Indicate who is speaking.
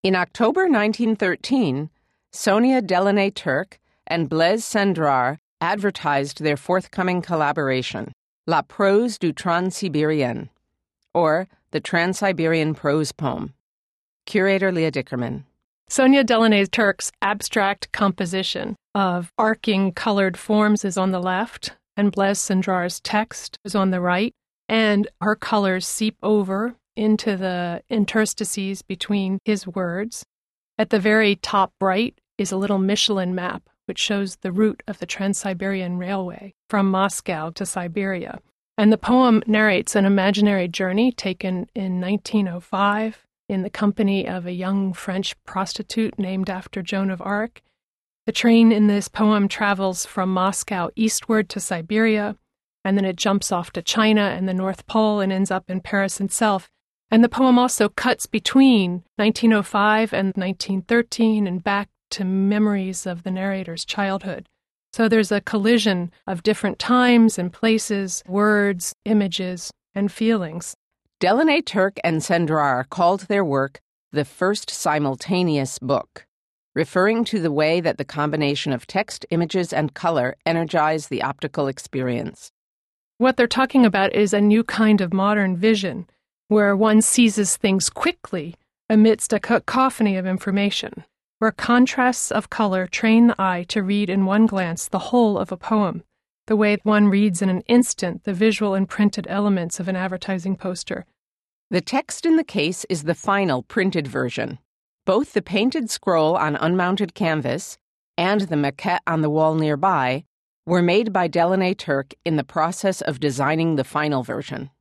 Speaker 1: In October 1913, Sonia Delaunay-Turk and Blaise Cendrars advertised their forthcoming collaboration, La Prose du Trans-Sibérien, or the Trans-Siberian Prose Poem. Curator Leah Dickerman.
Speaker 2: Sonia Delaunay-Turk's abstract composition of arcing colored forms is on the left, and Blaise Cendrars' text is on the right, and her colors seep over into the interstices between his words. At the very top right is a little Michelin map, which shows the route of the Trans-Siberian Railway from Moscow to Siberia. And the poem narrates an imaginary journey taken in 1905 in the company of a young French prostitute named after Joan of Arc. The train in this poem travels from Moscow eastward to Siberia, and then it jumps off to China and the North Pole and ends up in Paris itself. And the poem also cuts between 1905 and 1913 and back to memories of the narrator's childhood. So there's a collision of different times and places, words, images, and feelings.
Speaker 1: Delaunay-Turk and Cendrars called their work the first simultaneous book, referring to the way that the combination of text, images, and color energize the optical experience.
Speaker 2: What they're talking about is a new kind of modern vision, where one seizes things quickly amidst a cacophony of information, where contrasts of color train the eye to read in one glance the whole of a poem, the way one reads in an instant the visual and printed elements of an advertising poster.
Speaker 1: The text in the case is the final printed version. Both the painted scroll on unmounted canvas and the maquette on the wall nearby were made by Delaunay-Turk in the process of designing the final version.